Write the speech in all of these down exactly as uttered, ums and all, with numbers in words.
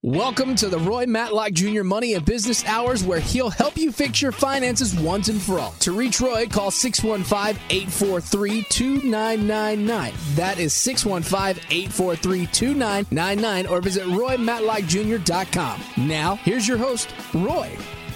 Welcome to the Roy Matlock Junior Money and Business Hours, where he'll help you fix your finances once and for all. To reach Roy, call six one five, eight four three, two nine nine nine. That is six one five, eight four three, two nine nine nine, or visit roy matlock junior dot com. Now, here's your host, Roy.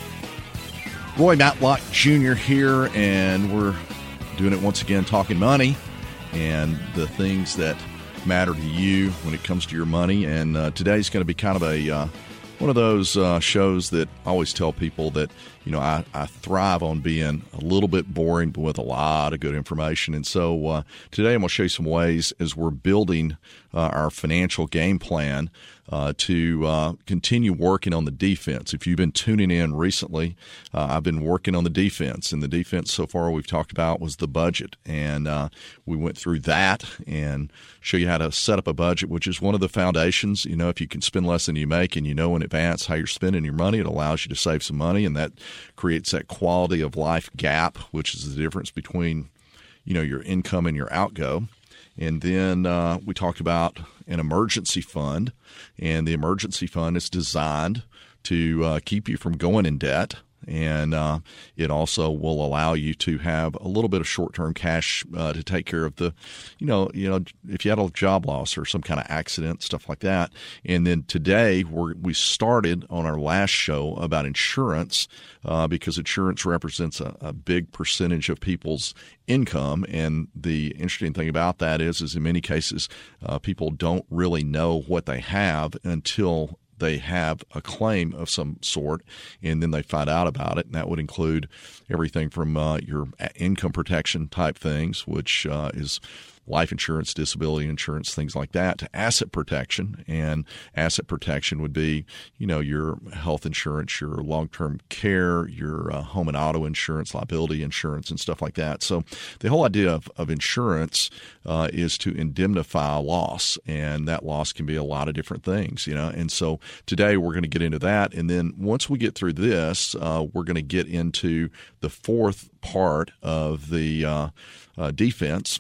Roy Matlock Junior here, and we're doing it once again, talking money and the things that matter to you when it comes to your money. And uh, today's going to be kind of a uh, one of those uh, shows that I always tell people that, you know, I, I thrive on being a little bit boring, but with a lot of good information. And so uh, today I'm going to show you some ways as we're building uh, our financial game plan uh, to uh, continue working on the defense. If you've been tuning in recently, uh, I've been working on the defense. And the defense so far we've talked about was the budget. And uh, we went through that and show you how to set up a budget, which is one of the foundations. You know, if you can spend less than you make and you know in advance how you're spending your money, it allows you to save some money, and that creates that quality of life gap, which is the difference between, you know, your income and your outgo. And then uh, we talked about an emergency fund, and the emergency fund is designed to uh, keep you from going in debt. And uh, it also will allow you to have a little bit of short-term cash uh, to take care of the, you know, you know, if you had a job loss or some kind of accident, stuff like that. And then today we're, we started on our last show about insurance uh, because insurance represents a, a big percentage of people's income. And the interesting thing about that is, is in many cases, uh, people don't really know what they have until they have a claim of some sort, and then they find out about it. And that would include everything from uh, your income protection type things, which uh, is life insurance, disability insurance, things like that, to asset protection. And asset protection would be, you know, your health insurance, your long-term care, your uh, home and auto insurance, liability insurance, and stuff like that. So the whole idea of, of insurance uh, is to indemnify a loss, and that loss can be a lot of different things, you know. And so today we're going to get into that. And then once we get through this, uh, we're going to get into the fourth part of the uh, uh, defense.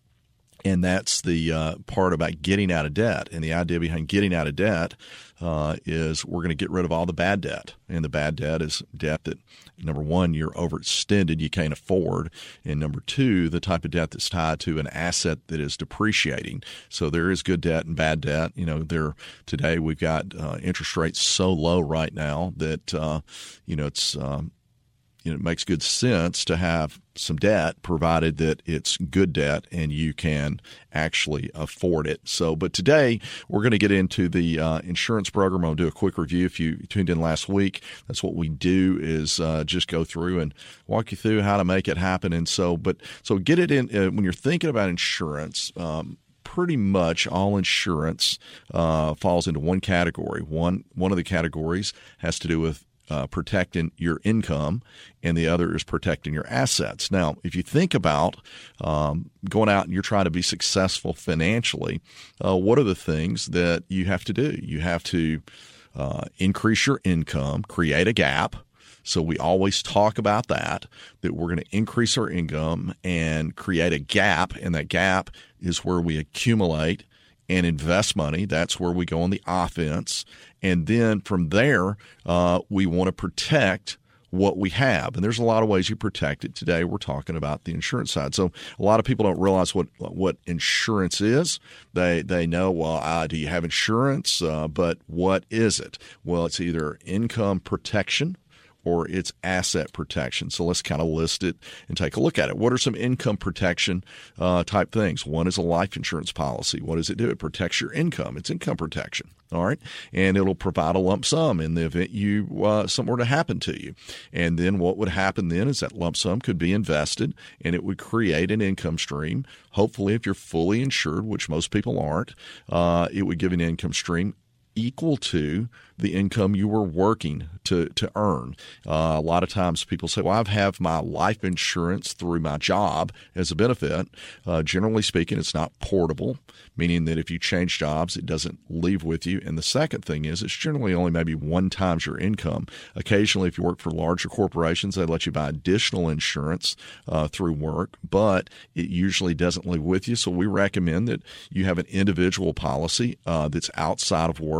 And that's the uh, part about getting out of debt. And the idea behind getting out of debt uh, is we're going to get rid of all the bad debt. And the bad debt is debt that, number one, you're overextended, you can't afford. And number two, the type of debt that's tied to an asset that is depreciating. So there is good debt and bad debt. You know, there today we've got uh, interest rates so low right now that, uh, you know, it's um, you know, it makes good sense to have some debt, provided that it's good debt and you can actually afford it. So, but today we're going to get into the uh, insurance program. I'll do a quick review. If you tuned in last week, that's what we do, is uh, just go through and walk you through how to make it happen. And so, but so get it in uh, when you're thinking about insurance. Um, Pretty much all insurance uh, falls into one category. One one of the categories has to do with Uh, protecting your income, and the other is protecting your assets. Now, if you think about um, going out and you're trying to be successful financially, uh, what are the things that you have to do? You have to uh, increase your income, create a gap. So we always talk about that, that we're going to increase our income and create a gap, and that gap is where we accumulate and invest money. That's where we go on the offense. And then from there, uh, we want to protect what we have. And there's a lot of ways you protect it. Today, we're talking about the insurance side. So a lot of people don't realize what what insurance is. They they know, well, uh, do you have insurance? Uh, but what is it? Well, it's either income protection or it's asset protection. So let's kind of list it and take a look at it. What are some income protection uh, type things? One is a life insurance policy. What does it do? It protects your income. It's income protection. All right. And it'll provide a lump sum in the event you uh, something were to happen to you. And then what would happen then is that lump sum could be invested, and it would create an income stream. Hopefully, if you're fully insured, which most people aren't, uh, it would give an income stream equal to the income you were working to to earn. Uh, a lot of times people say, well, I have my life insurance through my job as a benefit. Uh, generally speaking, it's not portable, meaning that if you change jobs, it doesn't leave with you. And the second thing is it's generally only maybe one times your income. Occasionally, if you work for larger corporations, they let you buy additional insurance uh, through work, but it usually doesn't leave with you. So we recommend that you have an individual policy uh, that's outside of work.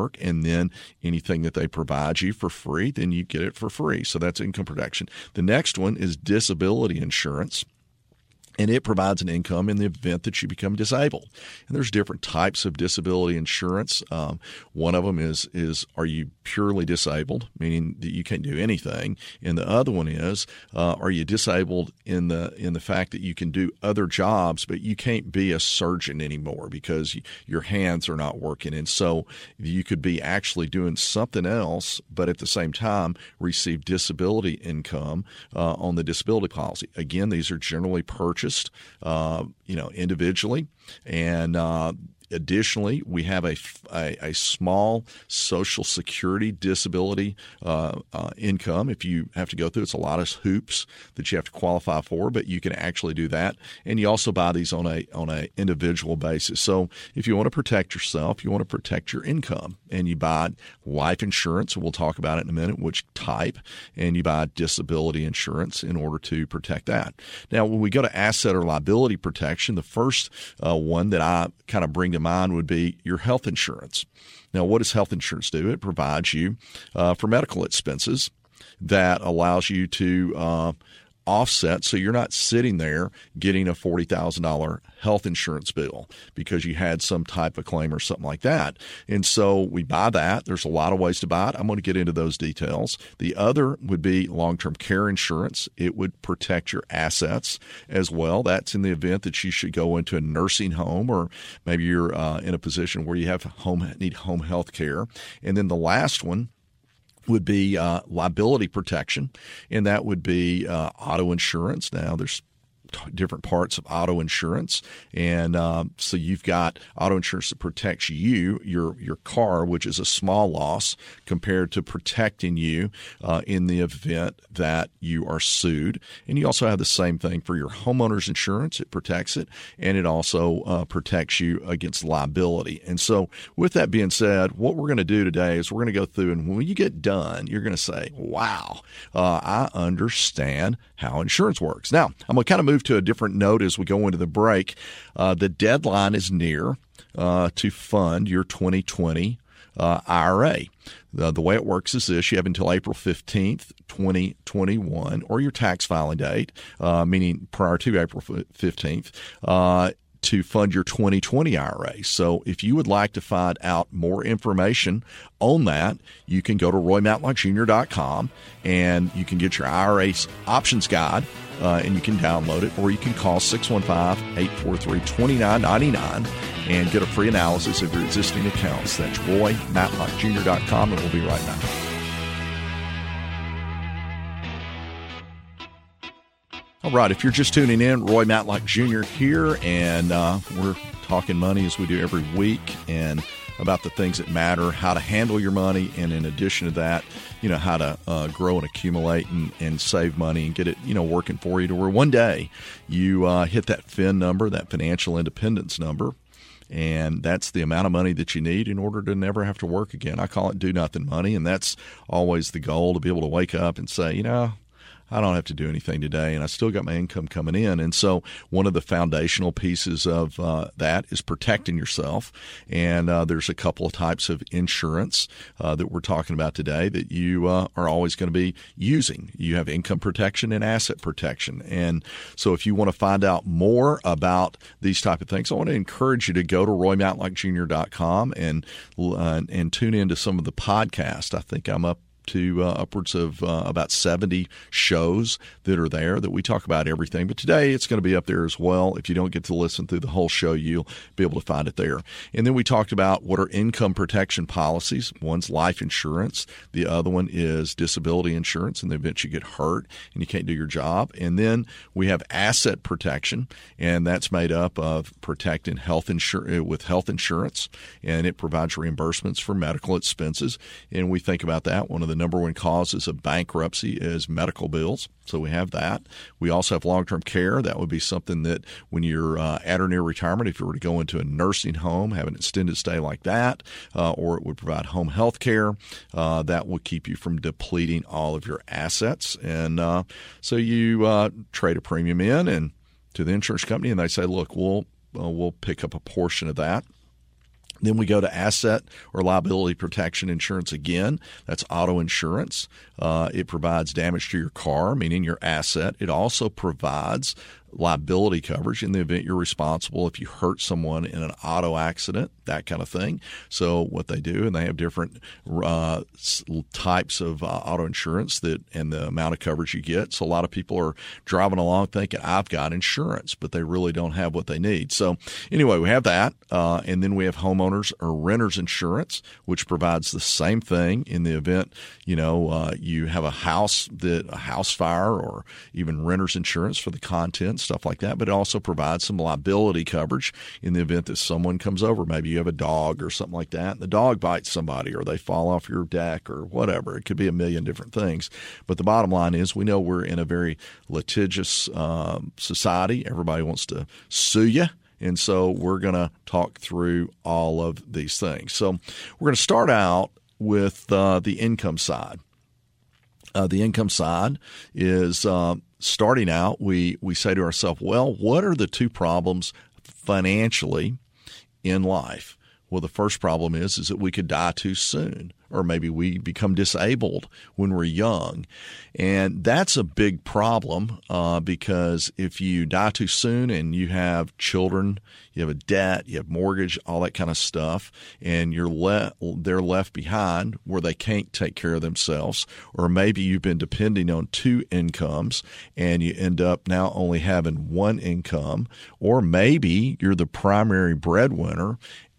work, and then anything that they provide you for free, then you get it for free. So that's income protection. The next one is disability insurance. And it provides an income in the event that you become disabled. And there's different types of disability insurance. Um, one of them is, is are you purely disabled, meaning that you can't do anything? And the other one is, uh, are you disabled in the in the fact that you can do other jobs, but you can't be a surgeon anymore because you, your hands are not working. And so you could be actually doing something else, but at the same time receive disability income uh, on the disability policy. Again, these are generally purchased Uh, you know, individually. And uh, additionally, we have a, a, a small Social Security disability uh, uh, income. If you have to go through, it's a lot of hoops that you have to qualify for, but you can actually do that. And you also buy these on a on a individual basis. So if you want to protect yourself, you want to protect your income, and you buy life insurance. We'll talk about it in a minute, which type, and you buy disability insurance in order to protect that. Now, when we go to asset or liability protection, the first uh, one that I kind of bring to mind would be your health insurance. Now, what does health insurance do? It provides you uh, for medical expenses that allows you to uh, offset, so you're not sitting there getting a forty thousand dollars health insurance bill because you had some type of claim or something like that. And so we buy that. There's a lot of ways to buy it. I'm going to get into those details. The other would be long-term care insurance. It would protect your assets as well. That's in the event that you should go into a nursing home, or maybe you're uh, in a position where you have home need home health care. And then the last one would be uh, liability protection, and that would be uh, auto insurance. Now, there's different parts of auto insurance, and uh, so you've got auto insurance that protects you, your your car, which is a small loss compared to protecting you uh, in the event that you are sued. And you also have the same thing for your homeowner's insurance. It protects it, and it also uh, protects you against liability. And so with that being said, what we're going to do today is we're going to go through, and when you get done, you're going to say, wow, uh, I understand how insurance works. Now, I'm going to kind of move to a different note as we go into the break. Uh, the deadline is near uh, to fund your twenty twenty uh, I R A. The, the way it works is this: you have until April fifteenth, twenty twenty-one, or your tax filing date, uh, meaning prior to April fifteenth, uh, to fund your twenty twenty I R A. So if you would like to find out more information on that, you can go to roy matlock junior dot com and you can get your I R A options guide, uh, and you can download it, or you can call six one five, eight four three, two nine nine nine and get a free analysis of your existing accounts. That's roy matlock junior dot com, and we'll be right back. All right, if you're just tuning in, Roy Matlock Junior here, and uh, we're talking money as we do every week, and about the things that matter, how to handle your money, and in addition to that, you know, how to uh, grow and accumulate and, and save money and get it, you know, working for you to where one day you uh, hit that F I N number, that financial independence number, and that's the amount of money that you need in order to never have to work again. I call it do nothing money, and that's always the goal, to be able to wake up and say, you know, I don't have to do anything today, and I still got my income coming in. And so one of the foundational pieces of uh, that is protecting yourself. And uh, there's a couple of types of insurance uh, that we're talking about today that you uh, are always going to be using. You have income protection and asset protection. And so if you want to find out more about these type of things, I want to encourage you to go to roy matlock junior dot com and, uh, and tune into some of the podcasts. I think I'm up to uh, upwards of uh, about seventy shows that are there that we talk about everything. But today it's going to be up there as well. If you don't get to listen through the whole show, you'll be able to find it there. And then we talked about what are income protection policies. One's life insurance. The other one is disability insurance in the event you get hurt and you can't do your job. And then we have asset protection, and that's made up of protecting health insur- with health insurance, and it provides reimbursements for medical expenses. And we think about that. One of the The number one causes of bankruptcy is medical bills. So we have that. We also have long-term care. That would be something that when you're uh, at or near retirement, if you were to go into a nursing home, have an extended stay like that, uh, or it would provide home health care, uh, that will keep you from depleting all of your assets. And uh, so you uh, trade a premium in and to the insurance company, and they say, look, we'll, uh, we'll pick up a portion of that. Then we go to asset or liability protection insurance again. That's auto insurance. Uh, it provides damage to your car, meaning your asset. It also provides liability coverage in the event you're responsible if you hurt someone in an auto accident, that kind of thing. So what they do, and they have different uh, types of uh, auto insurance that and the amount of coverage you get. So a lot of people are driving along thinking, I've got insurance, but they really don't have what they need. So anyway, we have that. Uh, and then we have homeowners or renters insurance, which provides the same thing in the event, you know, uh, you have a house that a house fire, or even renters insurance for the contents, stuff like that. But it also provides some liability coverage in the event that someone comes over. Maybe you have a dog or something like that, and the dog bites somebody, or they fall off your deck, or whatever. It could be a million different things. But the bottom line is, we know we're in a very litigious um, society. Everybody wants to sue you. And so we're going to talk through all of these things. So we're going to start out with uh, the income side. Uh, the income side is uh, starting out, we, we say to ourselves, well, what are the two problems financially in life? Well, the first problem is, is that we could die too soon, or maybe we become disabled when we're young. And that's a big problem uh, because if you die too soon and you have children, you have a debt, you have mortgage, all that kind of stuff, and you're le- they're left behind where they can't take care of themselves, or maybe you've been depending on two incomes and you end up now only having one income, or maybe you're the primary breadwinner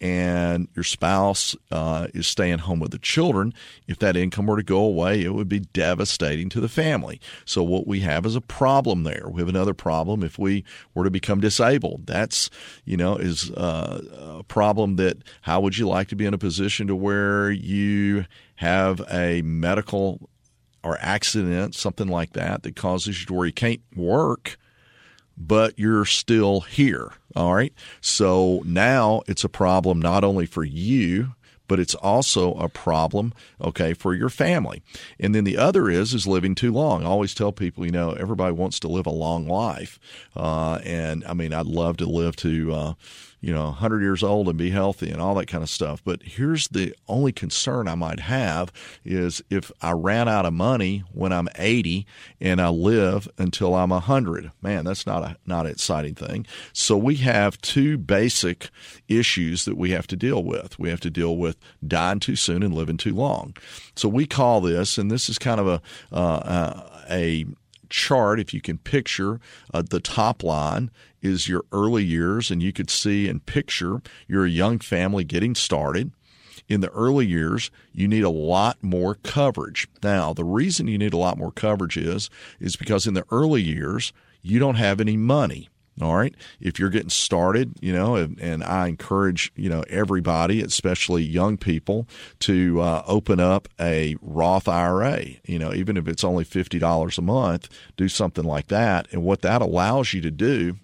and your spouse uh, is staying home with the children. If that income were to go away, it would be devastating to the family. So what we have is a problem there. We have another problem if we were to become disabled. That's, you know, is uh, a problem that, how would you like to be in a position to where you have a medical or accident, something like that, that causes you to where you can't work, but you're still here, all right? So now it's a problem not only for you, but it's also a problem, okay, for your family. And then the other is, is living too long. I always tell people, you know, everybody wants to live a long life. Uh, and, I mean, I'd love to live to, uh, you know, one hundred years old and be healthy and all that kind of stuff. But here's the only concern I might have is if I ran out of money when I'm eighty and I live until I'm one hundred. Man, that's not a not an exciting thing. So we have two basic issues that we have to deal with. We have to deal with dying too soon and living too long. So we call this, and this is kind of a uh, a chart, if you can picture, uh, the top line is your early years, and you could see and picture you're a young family getting started. In the early years, you need a lot more coverage. Now, the reason you need a lot more coverage is, is because in the early years, you don't have any money. All right. If you're getting started, you know, and, and I encourage, you know, everybody, especially young people, to uh, open up a Roth I R A, you know, even if it's only fifty dollars a month, do something like that. And what that allows you to do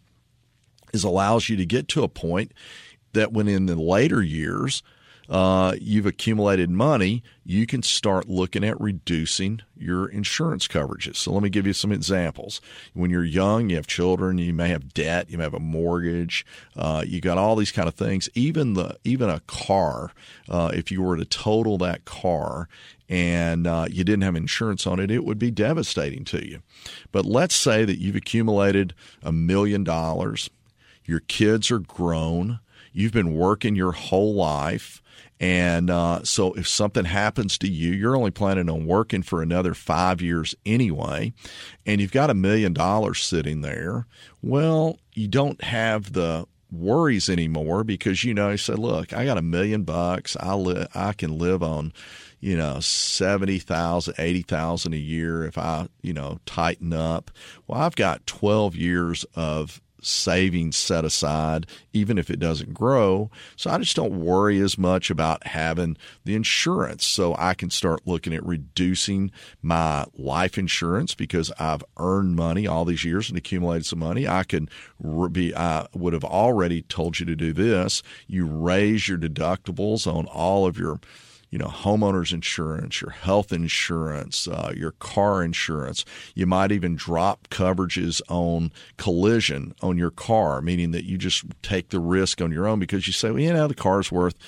is allows you to get to a point that when in the later years, Uh, you've accumulated money, you can start looking at reducing your insurance coverages. So let me give you some examples. When you're young, you have children, you may have debt, you may have a mortgage, uh, you got all these kind of things. Even the even a car, uh, if you were to total that car and uh, you didn't have insurance on it, it would be devastating to you. But let's say that you've accumulated a million dollars, your kids are grown, you've been working your whole life. And uh, so if something happens to you, you're only planning on working for another five years anyway, and you've got a million dollars sitting there, well, you don't have the worries anymore because, you know, you say, look, I got a million bucks. I li- I can live on, you know, seventy thousand dollars, eighty thousand dollars a year if I, you know, tighten up. Well, I've got twelve years of savings set aside, even if it doesn't grow. So I just don't worry as much about having the insurance. So I can start looking at reducing my life insurance because I've earned money all these years and accumulated some money. I could be, I would have already told you to do this. You raise your deductibles on all of your you know, homeowners insurance, your health insurance, uh, your car insurance. You might even drop coverages on collision on your car, meaning that you just take the risk on your own because you say, well, you know, the car's worth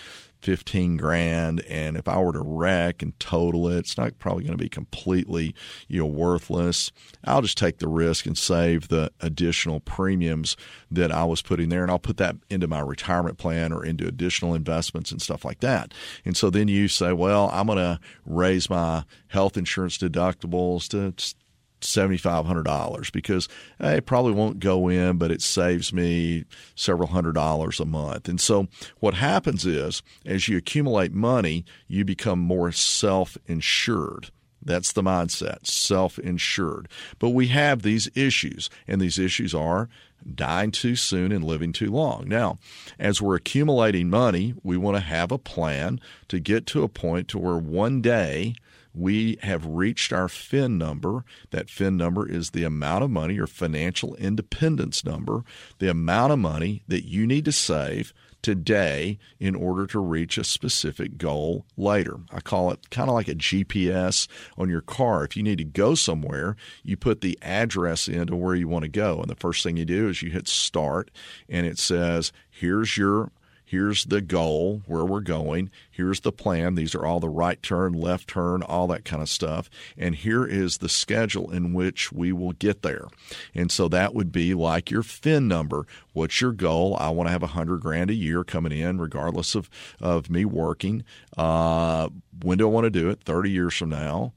fifteen grand, and if I were to wreck and total it, it's not probably going to be completely, you know, worthless. I'll just take the risk and save the additional premiums that I was putting there, and I'll put that into my retirement plan or into additional investments and stuff like that. And so then you say, well, I'm going to raise my health insurance deductibles to seven thousand five hundred dollars because hey, it probably won't go in, but it saves me several hundred dollars a month. And so what happens is as you accumulate money, you become more self-insured. That's the mindset, self-insured. But we have these issues, and these issues are dying too soon and living too long. Now, as we're accumulating money, we want to have a plan to get to a point to where one day we have reached our F I N number. That F I N number is the amount of money, your financial independence number, the amount of money that you need to save today in order to reach a specific goal later. I call it kind of like a G P S on your car. If you need to go somewhere, you put the address into where you want to go. And the first thing you do is you hit start, and it says, here's your Here's the goal, where we're going. Here's the plan. These are all the right turn, left turn, all that kind of stuff. And here is the schedule in which we will get there. And so that would be like your F I N number. What's your goal? I want to have a hundred grand a year coming in, regardless of, of me working. Uh, when do I want to do it? thirty years from now.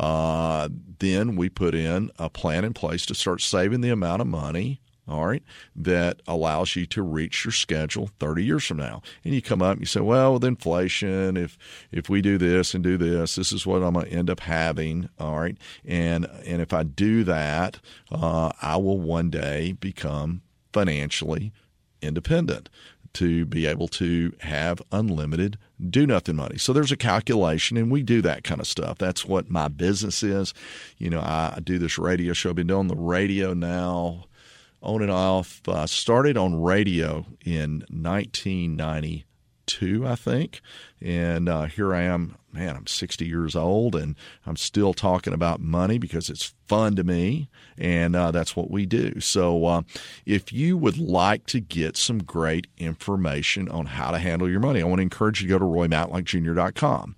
Uh, then we put in a plan in place to start saving the amount of money, all right, that allows you to reach your schedule thirty years from now. And you come up and you say, well, with inflation, if if we do this and do this, this is what I'm going to end up having, all right? And and if I do that, uh, I will one day become financially independent to be able to have unlimited do-nothing money. So there's a calculation, and we do that kind of stuff. That's what my business is. You know, I, I do this radio show. I've been doing the radio now on and off. Uh, started on radio in nineteen ninety-two, I think. And uh, here I am, man, I'm sixty years old, and I'm still talking about money because it's fun to me, and uh, that's what we do. So uh, if you would like to get some great information on how to handle your money, I want to encourage you to go to roy matlock junior dot com.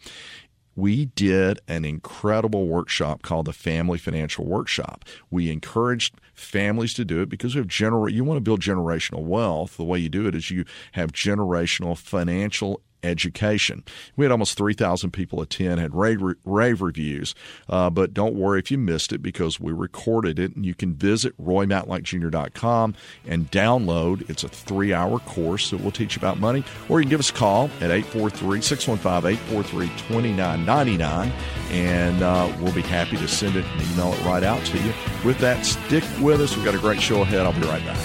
We did an incredible workshop called the Family Financial Workshop. We encouraged families to do it because we have gener- you want to build generational wealth. The way you do it is you have generational financial education. We had almost three thousand people attend, had rave, rave reviews, uh, but don't worry if you missed it because we recorded it, and you can visit roy matlock junior dot com and download. It's a three-hour course that will teach you about money, or you can give us a call at eight four three, six one five, eight four three, two nine nine nine, and uh, we'll be happy to send it and email it right out to you. With that, stick with us. We've got a great show ahead. I'll be right back.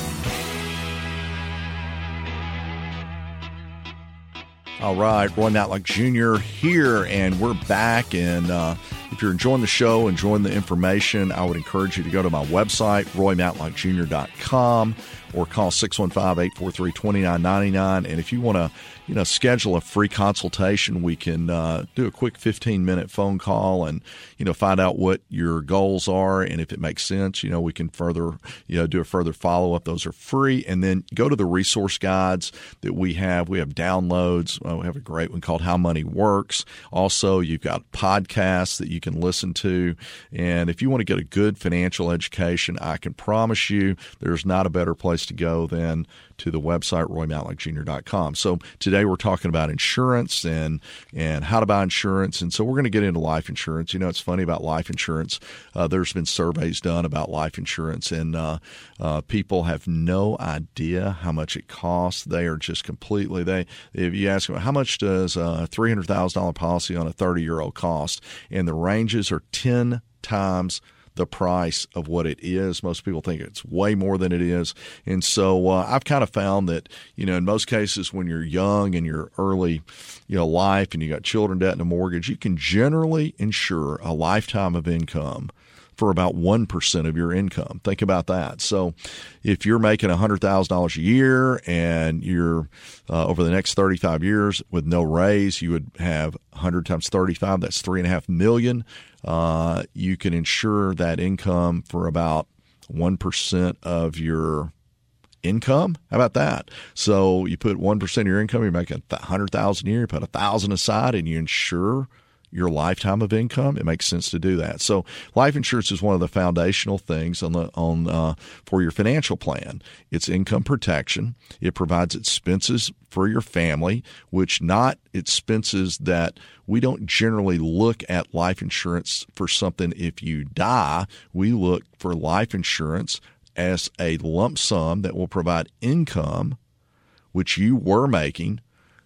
All right, Roy Matlock Junior here, and we're back. And uh, if you're enjoying the show, enjoying the information, I would encourage you to go to my website, roy matlock junior dot com, or call six one five, eight four three, two nine nine nine. And if you want to, you know, schedule a free consultation, we can uh, do a quick fifteen minute phone call and, you know, find out what your goals are. And if it makes sense, you know, we can further, you know, do a further follow up. Those are free. And then go to the resource guides that we have. We have downloads. Uh, we have a great one called How Money Works. Also, you've got podcasts that you can listen to. And if you want to get a good financial education, I can promise you there's not a better place to go than to the website, roy matlock junior dot com. So today we're talking about insurance and and how to buy insurance. And so we're going to get into life insurance. You know, it's funny about life insurance. Uh, there's been surveys done about life insurance, and uh, uh, people have no idea how much it costs. They are just completely, they if you ask them, how much does a three hundred thousand dollars policy on a thirty-year-old cost? And the ranges are ten times the price of what it is. Most people think it's way more than it is. And so uh, I've kind of found that, you know, in most cases when you're young in your early, you know, life and you got children, debt, and a mortgage, you can generally insure a lifetime of income for about one percent of your income. Think about that. So if you're making one hundred thousand dollars a year and you're uh, over the next thirty-five years with no raise, you would have one hundred times thirty-five. That's three and a half million. Uh, you can insure that income for about one percent of your income. How about that? So you put one percent of your income, you're making one hundred thousand dollars a year, you put one thousand dollars aside, and you insure your lifetime of income. It makes sense to do that. So life insurance is one of the foundational things on the on uh, for your financial plan. It's income protection. It provides expenses for your family, which not expenses that we don't generally look at life insurance for something if you die. We look for life insurance as a lump sum that will provide income, which you were making,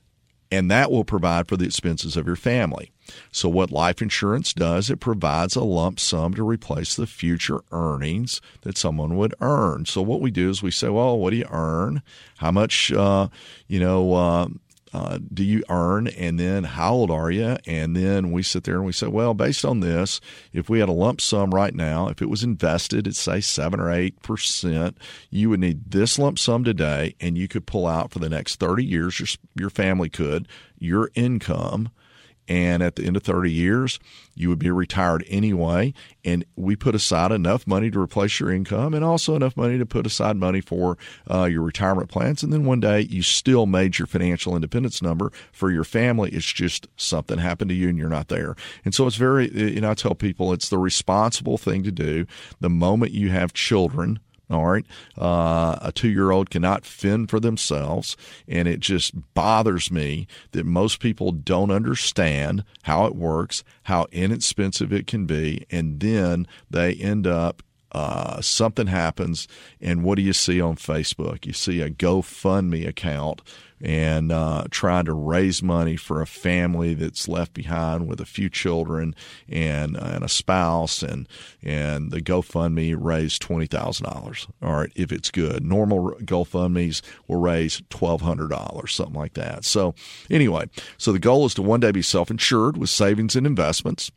and that will provide for the expenses of your family. So what life insurance does, it provides a lump sum to replace the future earnings that someone would earn. So what we do is we say, well, what do you earn? How much, uh, you know, uh, uh, do you earn? And then how old are you? And then we sit there and we say, well, based on this, if we had a lump sum right now, if it was invested at, say, seven or eight percent, you would need this lump sum today, and you could pull out for the next thirty years, your, your family could, your income. And at the end of thirty years, you would be retired anyway. And we put aside enough money to replace your income and also enough money to put aside money for uh, your retirement plans. And then one day you still made your financial independence number for your family. It's just something happened to you and you're not there. And so it's very, you know, I tell people it's the responsible thing to do the moment you have children. All right. Uh, a two-year-old cannot fend for themselves, and it just bothers me that most people don't understand how it works, how inexpensive it can be, and then they end up Uh, something happens, and what do you see on Facebook? You see a GoFundMe account and uh, trying to raise money for a family that's left behind with a few children and and a spouse, and and the GoFundMe raised twenty thousand dollars. All right, if it's good. Normal GoFundMes will raise twelve hundred dollars, something like that. So anyway, so the goal is to one day be self-insured with savings and investments.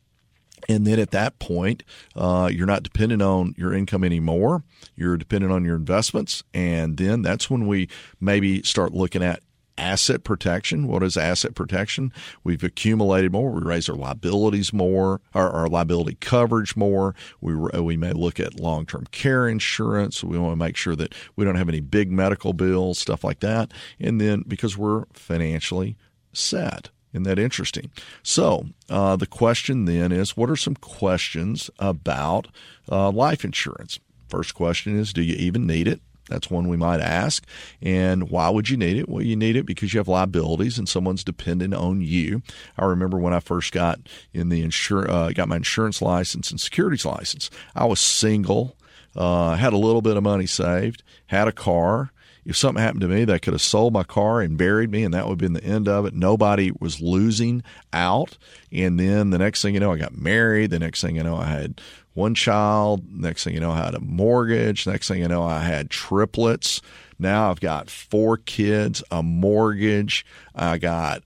And then at that point, uh, you're not dependent on your income anymore. You're dependent on your investments. And then that's when we maybe start looking at asset protection. What is asset protection? We've accumulated more. We raise our liabilities more, our, our liability coverage more. We we may look at long-term care insurance. We want to make sure that we don't have any big medical bills, stuff like that. And then because we're financially set. Isn't that interesting? So uh, the question then is, what are some questions about uh, life insurance? First question is, do you even need it? That's one we might ask. And why would you need it? Well, you need it because you have liabilities and someone's dependent on you. I remember when I first got in the insur- uh, got my insurance license and securities license. I was single, uh, had a little bit of money saved, had a car. If something happened to me, they could have sold my car and buried me, and that would have been the end of it. Nobody was losing out. And then the next thing you know, I got married. The next thing you know, I had one child. Next thing you know, I had a mortgage. Next thing you know, I had triplets. Now I've got four kids, a mortgage. I got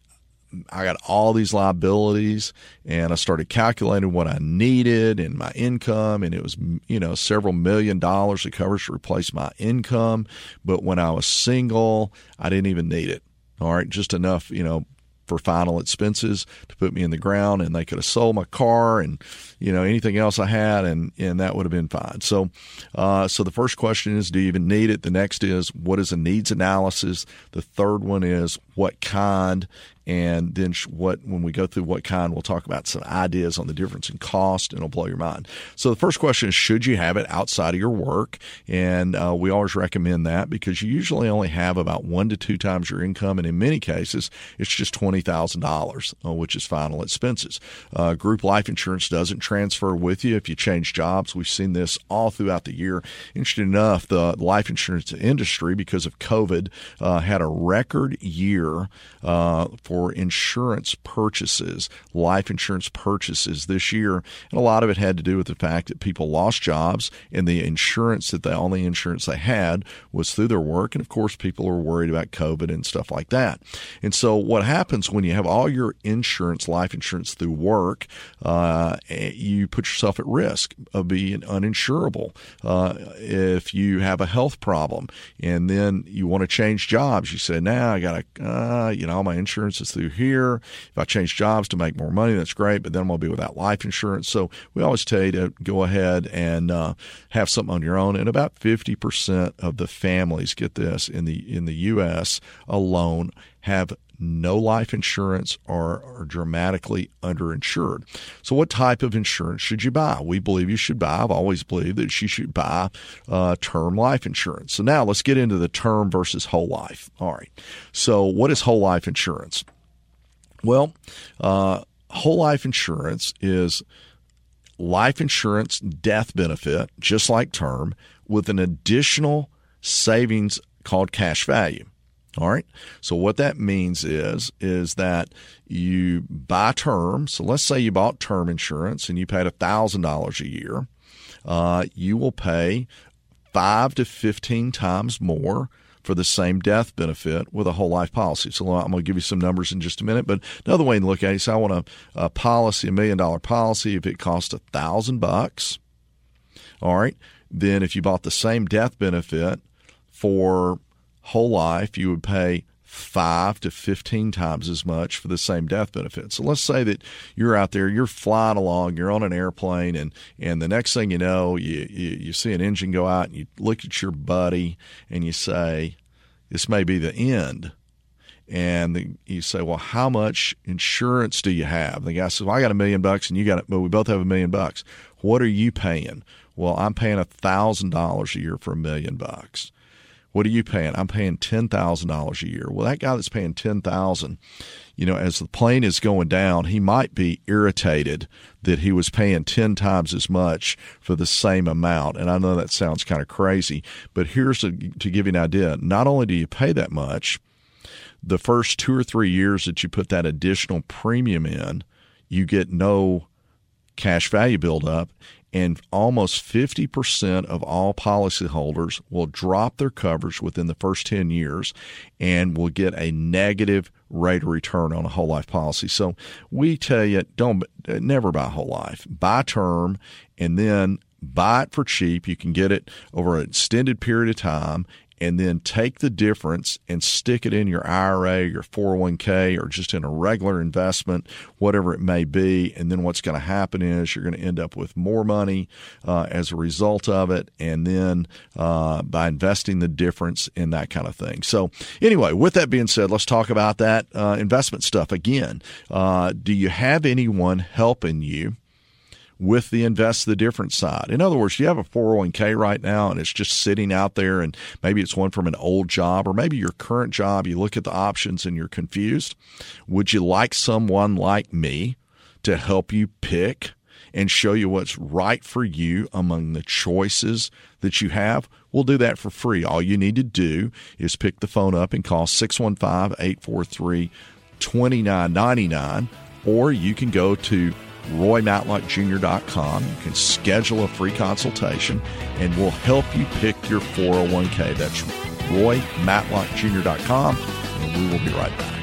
I got all these liabilities, and I started calculating what I needed and my income, and it was, you know, several million dollars of coverage to replace my income. But when I was single, I didn't even need it. All right, just enough, you know, for final expenses to put me in the ground, and they could have sold my car and, you know, anything else I had, and, and that would have been fine. So, uh, so the first question is, do you even need it? The next is, what is a needs analysis? The third one is, what kind? And then what, when we go through what kind, we'll talk about some ideas on the difference in cost, and it'll blow your mind. So the first question is, should you have it outside of your work? And uh, we always recommend that because you usually only have about one to two times your income. And in many cases, it's just twenty thousand dollars, uh, which is final expenses. Uh, group life insurance doesn't transfer with you if you change jobs. We've seen this all throughout the year. Interesting enough, the life insurance industry, because of COVID, uh, had a record year uh, for For insurance purchases, life insurance purchases this year. And a lot of it had to do with the fact that people lost jobs, and the insurance that the only insurance they had was through their work. And of course, people are worried about COVID and stuff like that. And so what happens when you have all your insurance, life insurance through work, uh, you put yourself at risk of being uninsurable. Uh, if you have a health problem and then you want to change jobs, you say, now nah, I got to, uh, you know, my insurance is taxes through here. If I change jobs to make more money, that's great, but then I'm going to be without life insurance. So we always tell you to go ahead and uh, have something on your own. And about fifty percent of the families, get this, in the in the U S alone have no life insurance or are dramatically underinsured. So what type of insurance should you buy? We believe you should buy, I've always believed that you should buy uh, term life insurance. So now let's get into the term versus whole life. All right. So what is whole life insurance? Well, uh, whole life insurance is life insurance death benefit, just like term, with an additional savings called cash value. All right. So what that means is, is that you buy term. So let's say you bought term insurance and you paid one thousand dollars a year. Uh, you will pay five to fifteen times more for the same death benefit with a whole life policy. So I'm going to give you some numbers in just a minute. But another way to look at it is, so I want a, a policy, a million dollar policy. If it costs a thousand bucks, all right, then if you bought the same death benefit for whole life, you would pay five to fifteen times as much for the same death benefit. So let's say that you're out there, you're flying along, you're on an airplane, and and the next thing you know, you, you, you see an engine go out, and you look at your buddy, and you say, this may be the end. And the, you say, well, how much insurance do you have? And the guy says, well, I got a million bucks, and you got it, but we both have a million bucks. What are you paying? Well, I'm paying one thousand dollars a year for a million bucks. What are you paying? I'm paying ten thousand dollars a year. Well, that guy that's paying ten thousand dollars, you know, as the plane is going down, he might be irritated that he was paying ten times as much for the same amount. And I know that sounds kind of crazy, but here's a, to give you an idea. Not only do you pay that much, the first two or three years that you put that additional premium in, you get no cash value buildup. And almost fifty percent of all policyholders will drop their coverage within the first ten years and will get a negative rate of return on a whole life policy. So we tell you, don't never buy whole life. Buy term, and then buy it for cheap. You can get it over an extended period of time, and then take the difference and stick it in your I R A, your four oh one k, or just in a regular investment, whatever it may be. And then what's going to happen is you're going to end up with more money uh, as a result of it, and then uh, by investing the difference in that kind of thing. So anyway, with that being said, let's talk about that uh, investment stuff again. Uh, do you have anyone helping you with the invest the difference side? In other words, you have a four oh one k right now and it's just sitting out there, and maybe it's one from an old job, or maybe your current job, you look at the options and you're confused. Would you like someone like me to help you pick and show you what's right for you among the choices that you have? We'll do that for free. All you need to do is pick the phone up and call six one five, eight four three, two nine nine nine, or you can go to roy matlock junior dot com. You can schedule a free consultation, and we'll help you pick your four oh one k. That's roy matlock junior dot com, and we will be right back.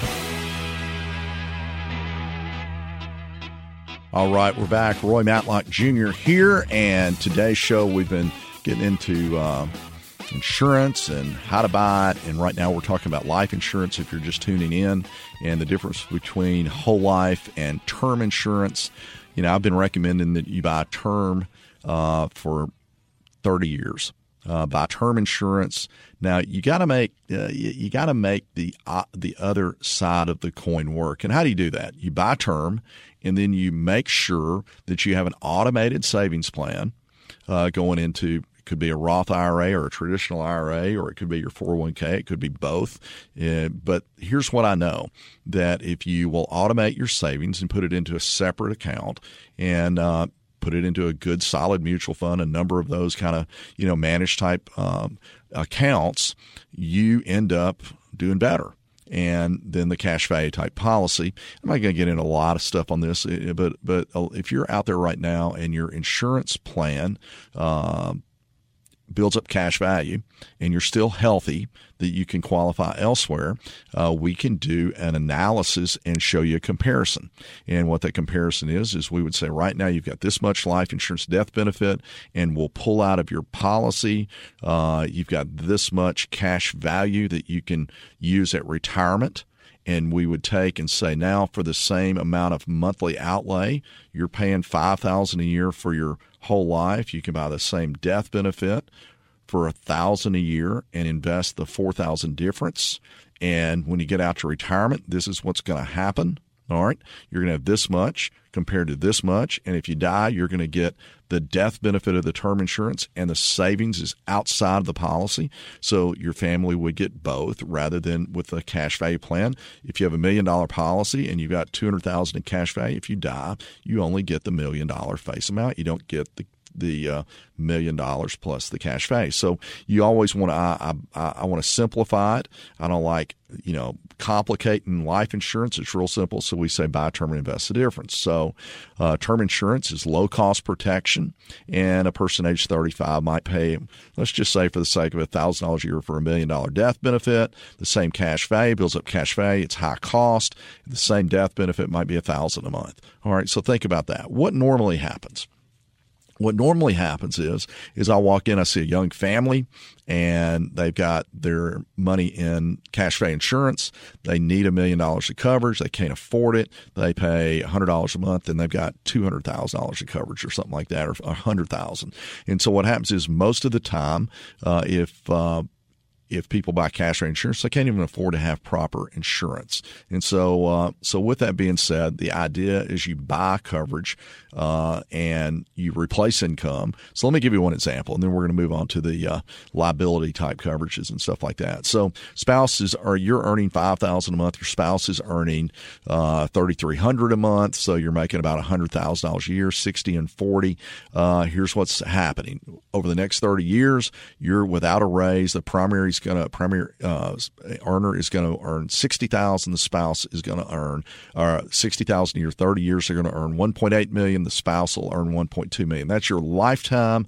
All right, we're back. Roy Matlock Junior here, and today's show we've been getting into uh, insurance and how to buy it, and right now we're talking about life insurance if you're just tuning in, and the difference between whole life and term insurance. You know, I've been recommending that you buy term uh, for thirty years. Uh, buy term insurance. Now you got to make uh, you, you got to make the uh, the other side of the coin work. And how do you do that? You buy term, and then you make sure that you have an automated savings plan uh, going into. Could be a Roth I R A or a traditional I R A, or it could be your four oh one k. It could be both. Uh, but here's what I know, that if you will automate your savings and put it into a separate account and uh, put it into a good, solid mutual fund, a number of those kind of, you know, managed type um, accounts, you end up doing better. And then the cash value type policy. I'm not going to get into a lot of stuff on this, but but if you're out there right now and your insurance plan um, builds up cash value and you're still healthy, that you can qualify elsewhere, uh, we can do an analysis and show you a comparison. And what that comparison is, is we would say right now you've got this much life insurance death benefit, and we'll pull out of your policy. Uh, you've got this much cash value that you can use at retirement. and we would take and say, now for the same amount of monthly outlay, you're paying five thousand dollars a year for your whole life. You can buy the same death benefit for one thousand dollars a year and invest the four thousand dollars difference. And when you get out to retirement, this is what's going to happen. All right, you're going to have this much compared to this much, and if you die, you're going to get the death benefit of the term insurance, and the savings is outside of the policy, so your family would get both rather than with a cash value plan. If you have a million dollar policy and you've got two hundred thousand dollars in cash value, if you die, you only get the million dollar face amount. You don't get the the uh, million dollars plus the cash value. So you always want to, I, I, I want to simplify it. I don't like, you know, complicating life insurance. It's real simple. So we say buy term and invest the difference. So uh, term insurance is low cost protection, and a person age thirty-five might pay, let's just say for the sake of one thousand dollars a year for a million dollar death benefit. The same cash value builds up cash value. It's high cost. The same death benefit might be one thousand dollars a month. All right. So think about that. What normally happens? What normally happens is, is I walk in, I see a young family, and they've got their money in cash value insurance. They need a million dollars of coverage. They can't afford it. They pay one hundred dollars a month, and they've got two hundred thousand dollars of coverage or something like that, or one hundred thousand dollars. And so what happens is most of the time, uh, if uh, if people buy cash value insurance, they can't even afford to have proper insurance. And so, uh, so with that being said, the idea is you buy coverage uh, and you replace income. So let me give you one example, and then we're going to move on to the uh, liability type coverages and stuff like that. So spouses are, you're earning five thousand dollars a month. Your spouse is earning uh, thirty-three hundred dollars a month. So you're making about one hundred thousand dollars a year, sixty and forty. Uh, here's what's happening. Over the next thirty years, you're without a raise. The primary going to primary uh, earner is going to earn sixty thousand. The spouse is going to earn uh, sixty thousand a year. Thirty years, they're going to earn one point eight million. The spouse will earn one point two million. That's your lifetime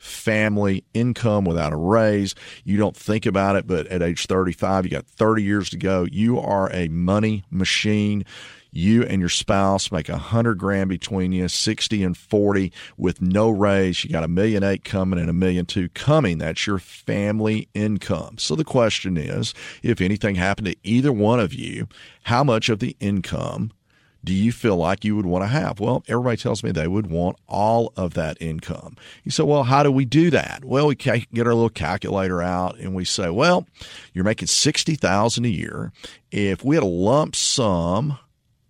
family income without a raise. You don't think about it, but at age thirty-five, you got thirty years to go. You are a money machine. You and your spouse make a hundred grand between you, sixty and forty with no raise. You got a million eight coming and a million two coming. That's your family income. So the question is, if anything happened to either one of you, how much of the income do you feel like you would want to have? Well, everybody tells me they would want all of that income. You say, well, how do we do that? Well, we get our little calculator out and we say, well, you're making sixty thousand dollars a year. If we had a lump sum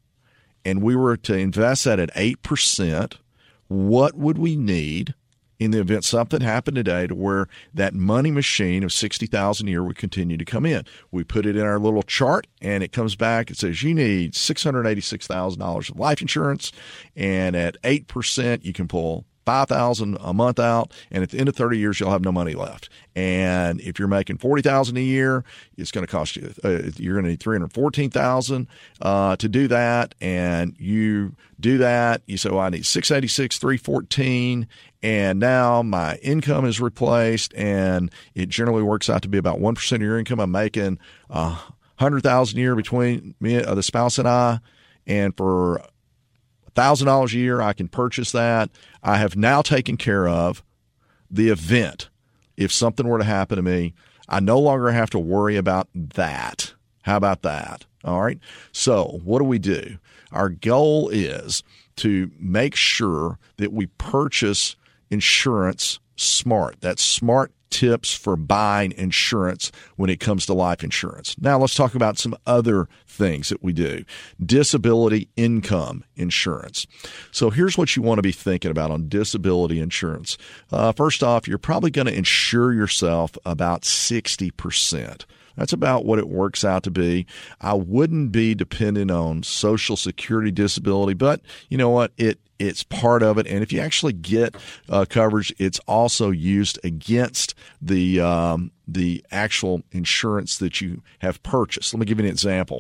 and we were to invest that at eight percent, what would we need in the event something happened today to where that money machine of sixty thousand dollars a year would continue to come in? We put it in our little chart, and it comes back. It says you need six hundred eighty-six thousand dollars of life insurance, and at eight percent, you can pull five thousand dollars a month out, and at the end of thirty years, you'll have no money left. And if you're making forty thousand dollars a year, it's going to cost you, uh, you're going to need three hundred fourteen thousand dollars uh, to do that. And you do that, you say, well, I need six hundred eighty-six thousand three hundred fourteen dollars, and now my income is replaced, and it generally works out to be about one percent of your income. I'm making uh, one hundred thousand dollars a year between me, uh, the spouse and I, and for one thousand dollars a year, I can purchase that. I have now taken care of the event. If something were to happen to me, I no longer have to worry about that. How about that? All right. So what do we do? Our goal is to make sure that we purchase insurance smart. That's smart tips for buying insurance when it comes to life insurance. Now let's talk about some other things that we do. Disability income insurance. So here's what you want to be thinking about on disability insurance. Uh, first off, you're probably going to insure yourself about sixty percent. That's about what it works out to be. I wouldn't be dependent on Social Security disability, but you know what? It It's part of it. And if you actually get uh, coverage, it's also used against the um, the actual insurance that you have purchased. Let me give you an example.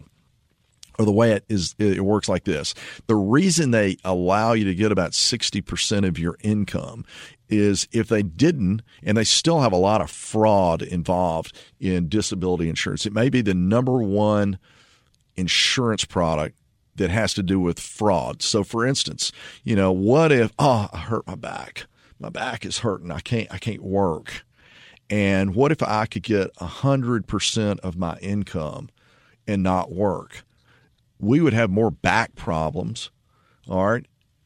Or the way it is, it works like this. The reason they allow you to get about sixty percent of your income is if they didn't, and they still have a lot of fraud involved in disability insurance. It may be the number one insurance product that has to do with fraud. So for instance, you know, what if, oh, I hurt my back. My back is hurting. I can't, I can't work. And what if I could get one hundred percent of my income and not work? we would have more back problems. All right.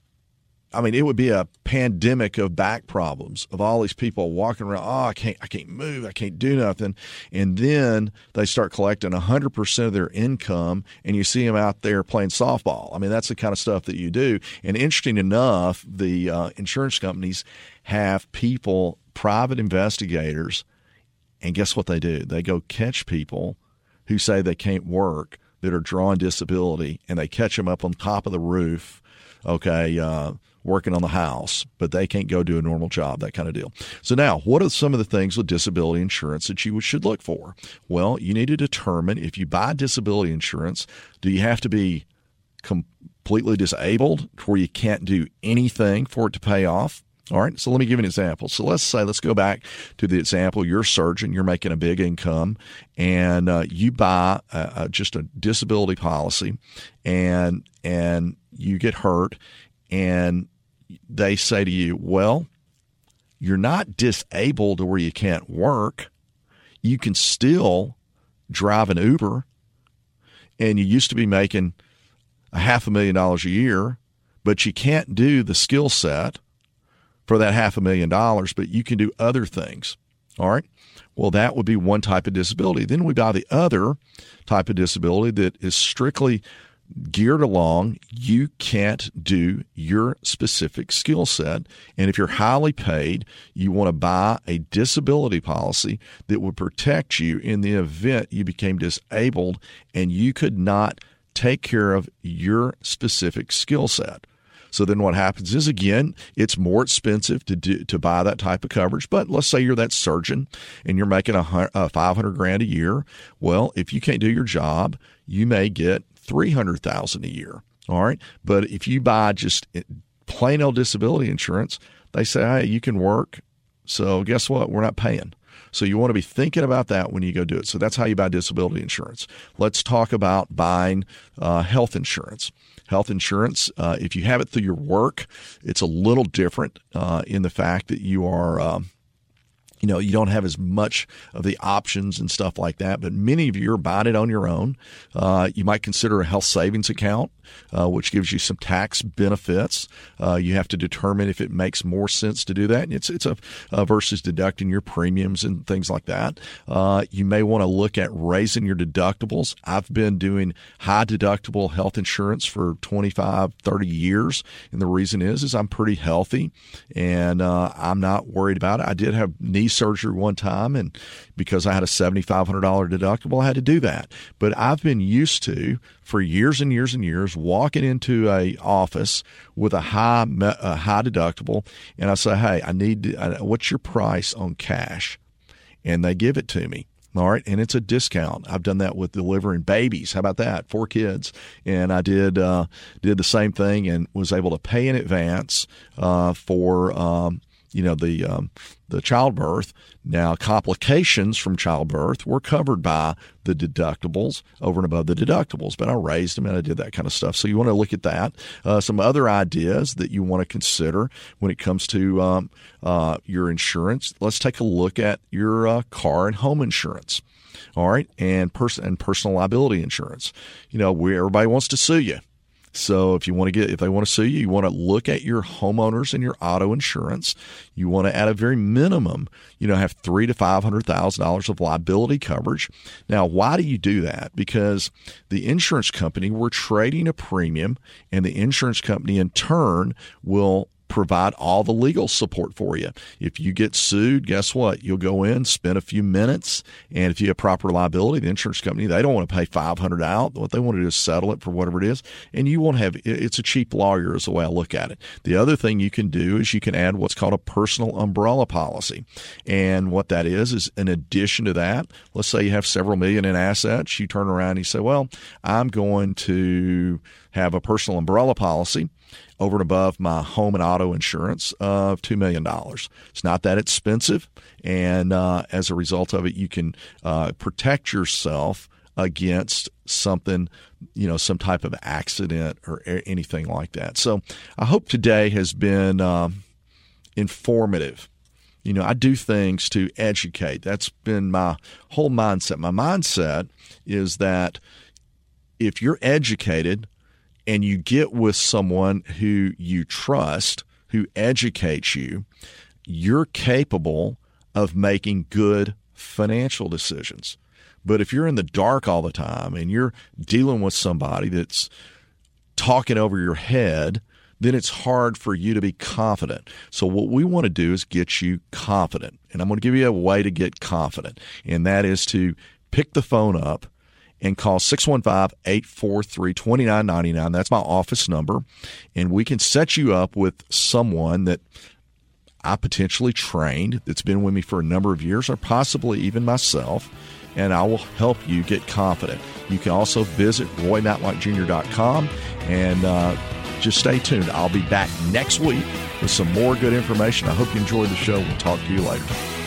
I mean, it would be a pandemic of back problems of all these people walking around. Oh, I can't, I can't move. I can't do nothing. And then they start collecting one hundred percent of their income, and you see them out there playing softball. I mean, that's the kind of stuff that you do. And interesting enough, the uh, insurance companies have people, private investigators, and guess what they do? They go catch people who say they can't work, that are drawing disability, and they catch them up on top of the roof, okay, uh, working on the house, but they can't go do a normal job, that kind of deal. So now, what are some of the things with disability insurance that you should look for? Well, you need to determine if you buy disability insurance, do you have to be completely disabled where you can't do anything for it to pay off? All right, so let me give you an example. So let's say, let's go back to the example. You're a surgeon, you're making a big income, and uh, you buy a, a, just a disability policy, and and you get hurt, and they say to you, well, you're not disabled to where you can't work. You can still drive an Uber, and you used to be making a half a million dollars a year, but you can't do the skill set for that half a million dollars, but you can do other things. All right. Well, that would be one type of disability. Then we buy the other type of disability that is strictly geared along, you can't do your specific skill set. And if you're highly paid, you want to buy a disability policy that would protect you in the event you became disabled and you could not take care of your specific skill set. So then what happens is, again, it's more expensive to do, to buy that type of coverage. But let's say you're that surgeon and you're making a, a five hundred grand a year. Well, if you can't do your job, you may get three hundred thousand a year. All right. But if you buy just plain old disability insurance, they say, hey, you can work. So guess what? We're not paying. So you want to be thinking about that when you go do it. So that's how you buy disability insurance. Let's talk about buying uh, health insurance. Health insurance, uh, if you have it through your work, it's a little different uh, in the fact that you are, um, you know, you don't have as much of the options and stuff like that. But many of you are buying it on your own. Uh, you might consider a health savings account, uh, which gives you some tax benefits. Uh, you have to determine if it makes more sense to do that. It's it's a uh, versus deducting your premiums and things like that. Uh, you may want to look at raising your deductibles. I've been doing high deductible health insurance for twenty-five, thirty years, and the reason is is I'm pretty healthy and uh, I'm not worried about it. I did have knee surgery one time, and because I had a seventy-five hundred dollars deductible, I had to do that. But I've been used to, for years and years and years, walking into a office with a high a high deductible, and I say, hey, I need to, uh, what's your price on cash? And they give it to me. All right. And it's a discount. I've done that with delivering babies. How about that? Four kids. And I did uh, did the same thing and was able to pay in advance uh, for um, you know, the um, the childbirth. Now, complications from childbirth were covered by the deductibles over and above the deductibles, but I raised them and I did that kind of stuff. So you want to look at that. Uh, some other ideas that you want to consider when it comes to um, uh, your insurance. Let's take a look at your uh, car and home insurance. All right, and person and personal liability insurance. You know, where everybody wants to sue you. So if you want to get, if they want to sue you, you want to look at your homeowners and your auto insurance. You want to, at a very minimum, you know, have three to five hundred thousand dollars of liability coverage. Now, why do you do that? Because the insurance company, we're trading a premium, and the insurance company in turn will provide all the legal support for you. If you get sued, guess what? You'll go in, spend a few minutes, and if you have proper liability, the insurance company, they don't want to pay five hundred dollars out. What they want to do is settle it for whatever it is, and you won't have, it's a cheap lawyer is the way I look at it. The other thing you can do is you can add what's called a personal umbrella policy, and what that is is in addition to that, let's say you have several million in assets, you turn around and you say, well, I'm going to have a personal umbrella policy over and above my home and auto insurance of two million dollars. It's not that expensive, and uh, as a result of it, you can uh, protect yourself against something, you know, some type of accident or anything like that. So I hope today has been um, informative. You know, I do things to educate. That's been my whole mindset. My mindset is that if you're educated and you get with someone who you trust, who educates you, you're capable of making good financial decisions. But if you're in the dark all the time and you're dealing with somebody that's talking over your head, then it's hard for you to be confident. So what we want to do is get you confident. And I'm going to give you a way to get confident, and that is to pick the phone up and call six one five, eight four three, two nine nine nine. That's my office number, and we can set you up with someone that I potentially trained that's been with me for a number of years, or possibly even myself, and I will help you get confident. You can also visit roy matlock junior dot com, and uh, just stay tuned. I'll be back next week with some more good information. I hope you enjoyed the show. We'll talk to you later.